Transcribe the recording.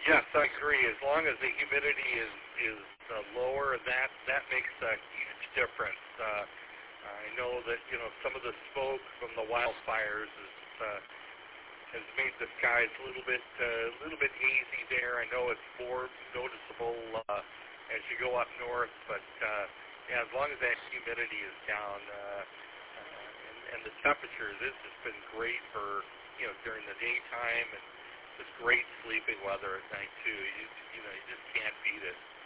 Yes, I agree. As long as the humidity is lower, that makes a huge difference. I know that some of the smoke from the wildfires has made the skies a little bit hazy there. I know it's more noticeable as you go up north, but yeah, as long as that humidity is down and the temperatures, it's just been great for during the daytime and just great sleeping weather at night too. You just can't beat it.